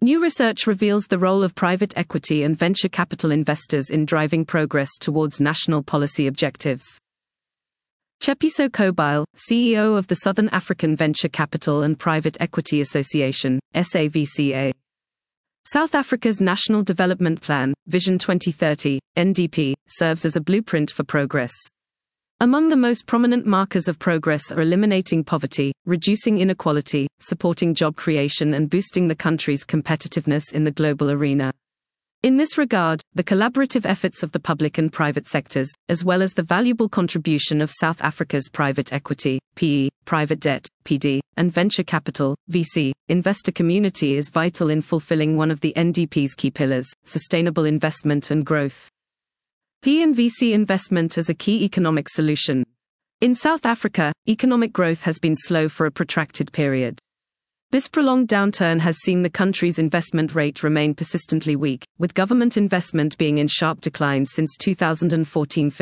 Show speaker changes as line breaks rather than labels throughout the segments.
New research reveals the role of private equity and venture capital investors in driving progress towards national policy objectives. Tshepiso Kobile, CEO of the Southern African Venture Capital and Private Equity Association, SAVCA. South Africa's National Development Plan, Vision 2030, NDP, serves as a blueprint for progress. Among the most prominent markers of progress are eliminating poverty, reducing inequality, supporting job creation and boosting the country's competitiveness in the global arena. In this regard, the collaborative efforts of the public and private sectors, as well as the valuable contribution of South Africa's private equity, PE, private debt, PD, and venture capital, VC, investor community is vital in fulfilling one of the NDP's key pillars, sustainable investment and growth. PE and VC investment as a key economic solution. In South Africa, economic growth has been slow for a protracted period. This prolonged downturn has seen the country's investment rate remain persistently weak, with government investment being in sharp decline since 2014.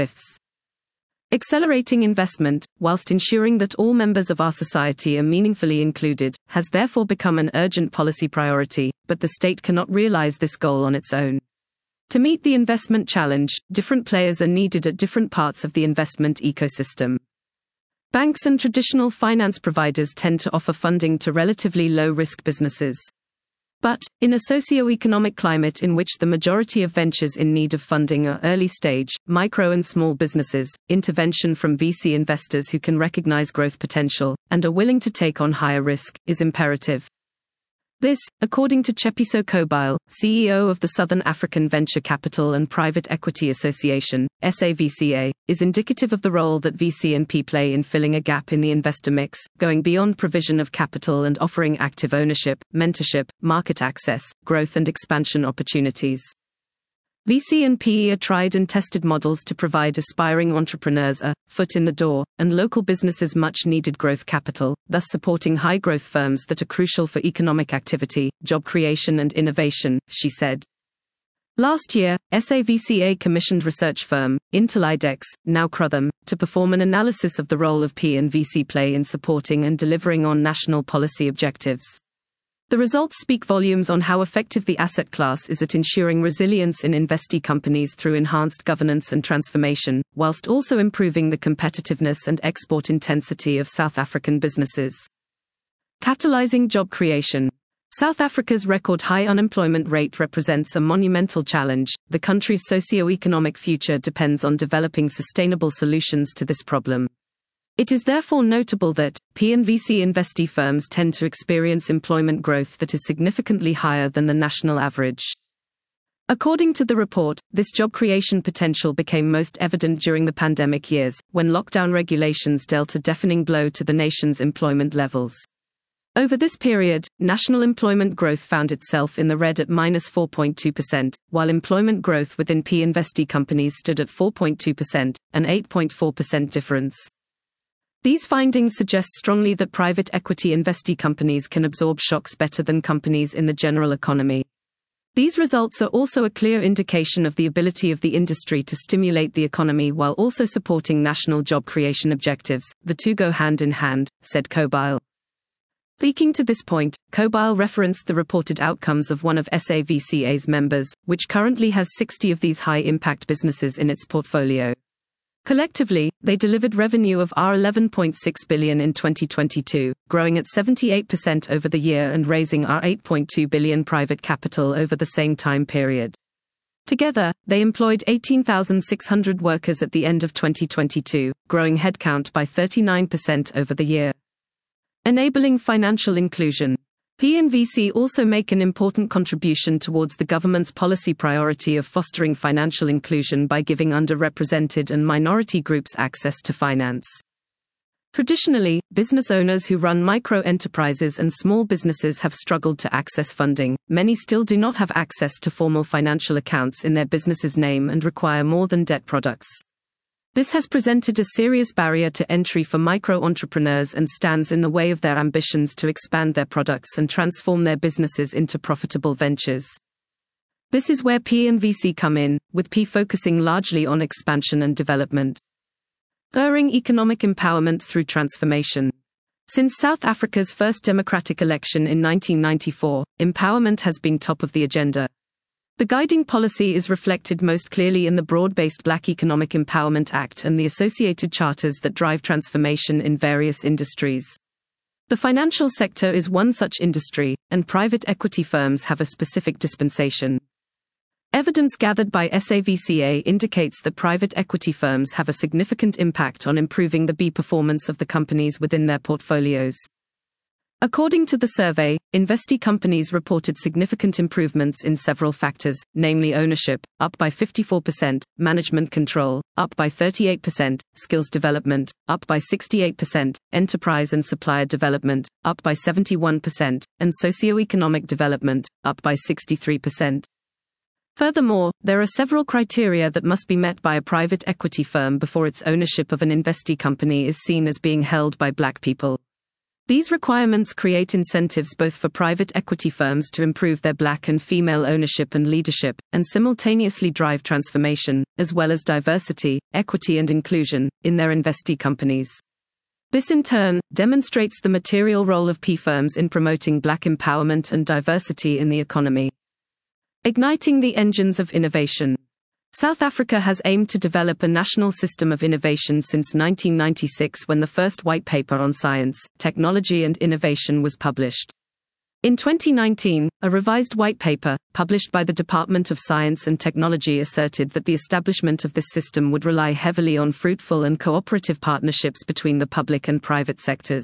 Accelerating investment, whilst ensuring that all members of our society are meaningfully included, has therefore become an urgent policy priority, but the state cannot realize this goal on its own. To meet the investment challenge, different players are needed at different parts of the investment ecosystem. Banks and traditional finance providers tend to offer funding to relatively low-risk businesses. But, in a socio-economic climate in which the majority of ventures in need of funding are early-stage, micro and small businesses, intervention from VC investors who can recognize growth potential, and are willing to take on higher risk, is imperative. This, according to Tshepiso Kobile, CEO of the Southern African Venture Capital and Private Equity Association, SAVCA, is indicative of the role that VC and PE play in filling a gap in the investor mix, going beyond provision of capital and offering active ownership, mentorship, market access, growth and expansion opportunities. VC and PE are tried and tested models to provide aspiring entrepreneurs a foot in the door, and local businesses much-needed growth capital, thus supporting high-growth firms that are crucial for economic activity, job creation and innovation, she said. Last year, SAVCA commissioned research firm, Intellidex, now Crotham, to perform an analysis of the role of PE and VC play in supporting and delivering on national policy objectives. The results speak volumes on how effective the asset class is at ensuring resilience in investee companies through enhanced governance and transformation, whilst also improving the competitiveness and export intensity of South African businesses. Catalyzing job creation. South Africa's record high unemployment rate represents a monumental challenge. The country's socio-economic future depends on developing sustainable solutions to this problem. It is therefore notable that PE and VC investee firms tend to experience employment growth that is significantly higher than the national average. According to the report, this job creation potential became most evident during the pandemic years, when lockdown regulations dealt a deafening blow to the nation's employment levels. Over this period, national employment growth found itself in the red at -4.2%, while employment growth within PE investee companies stood at 4.2%, an 8.4% difference. These findings suggest strongly that private equity investee companies can absorb shocks better than companies in the general economy. These results are also a clear indication of the ability of the industry to stimulate the economy while also supporting national job creation objectives. The two go hand in hand, said Kobile. Speaking to this point, Kobile referenced the reported outcomes of one of SAVCA's members, which currently has 60 of these high-impact businesses in its portfolio. Collectively, they delivered revenue of R11.6 billion in 2022, growing at 78% over the year and raising R8.2 billion private capital over the same time period. Together, they employed 18,600 workers at the end of 2022, growing headcount by 39% over the year. Enabling financial inclusion. PE and VC also make an important contribution towards the government's policy priority of fostering financial inclusion by giving underrepresented and minority groups access to finance. Traditionally, business owners who run micro-enterprises and small businesses have struggled to access funding. Many still do not have access to formal financial accounts in their business's name and require more than debt products. This has presented a serious barrier to entry for micro-entrepreneurs and stands in the way of their ambitions to expand their products and transform their businesses into profitable ventures. This is where PE and VC come in, with PE focusing largely on expansion and development. Spurring economic empowerment through transformation. Since South Africa's first democratic election in 1994, empowerment has been top of the agenda. The guiding policy is reflected most clearly in the broad-based Black Economic Empowerment Act and the associated charters that drive transformation in various industries. The financial sector is one such industry, and private equity firms have a specific dispensation. Evidence gathered by SAVCA indicates that private equity firms have a significant impact on improving the performance of the companies within their portfolios. According to the survey, investee companies reported significant improvements in several factors, namely ownership, up by 54%, management control, up by 38%, skills development, up by 68%, enterprise and supplier development, up by 71%, and socioeconomic development, up by 63%. Furthermore, there are several criteria that must be met by a private equity firm before its ownership of an investee company is seen as being held by Black people. These requirements create incentives both for private equity firms to improve their Black and female ownership and leadership, and simultaneously drive transformation, as well as diversity, equity and inclusion, in their investee companies. This in turn demonstrates the material role of PE firms in promoting Black empowerment and diversity in the economy. Igniting the engines of innovation. South Africa has aimed to develop a national system of innovation since 1996 when the first white paper on science, technology and innovation was published. In 2019, a revised white paper, published by the Department of Science and Technology, asserted that the establishment of this system would rely heavily on fruitful and cooperative partnerships between the public and private sectors.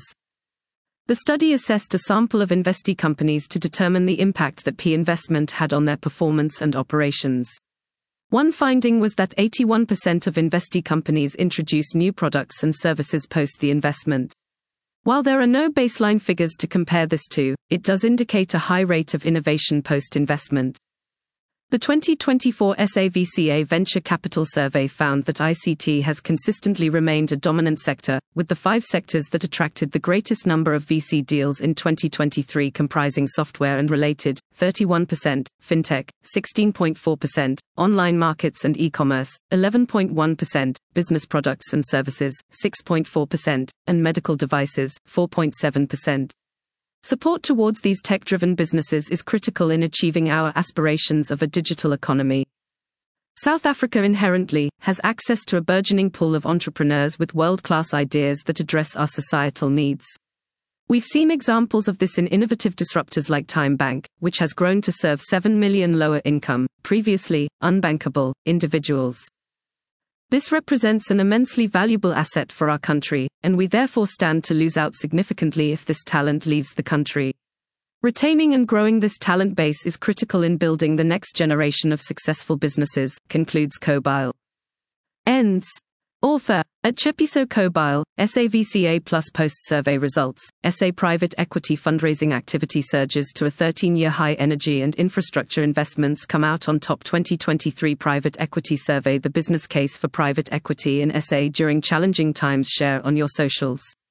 The study assessed a sample of investee companies to determine the impact that PE investment had on their performance and operations. One finding was that 81% of investee companies introduce new products and services post the investment. While there are no baseline figures to compare this to, it does indicate a high rate of innovation post-investment. The 2024 SAVCA Venture Capital Survey found that ICT has consistently remained a dominant sector, with the 5 sectors that attracted the greatest number of VC deals in 2023 comprising software and related, 31%, fintech, 16.4%, online markets and e-commerce, 11.1%, business products and services, 6.4%, and medical devices, 4.7%. Support towards these tech-driven businesses is critical in achieving our aspirations of a digital economy. South Africa inherently has access to a burgeoning pool of entrepreneurs with world-class ideas that address our societal needs. We've seen examples of this in innovative disruptors like TimeBank, which has grown to serve 7 million lower-income, previously unbankable, individuals. This represents an immensely valuable asset for our country, and we therefore stand to lose out significantly if this talent leaves the country. Retaining and growing this talent base is critical in building the next generation of successful businesses, concludes Kobile. Ends. Author. At Tshepiso Kobile, SAVCA Plus post-survey results, SA private equity fundraising activity surges to a 13-year high. Energy and infrastructure investments come out on top. 2023 private equity survey. The business case for private equity in SA during challenging times. Share on your socials.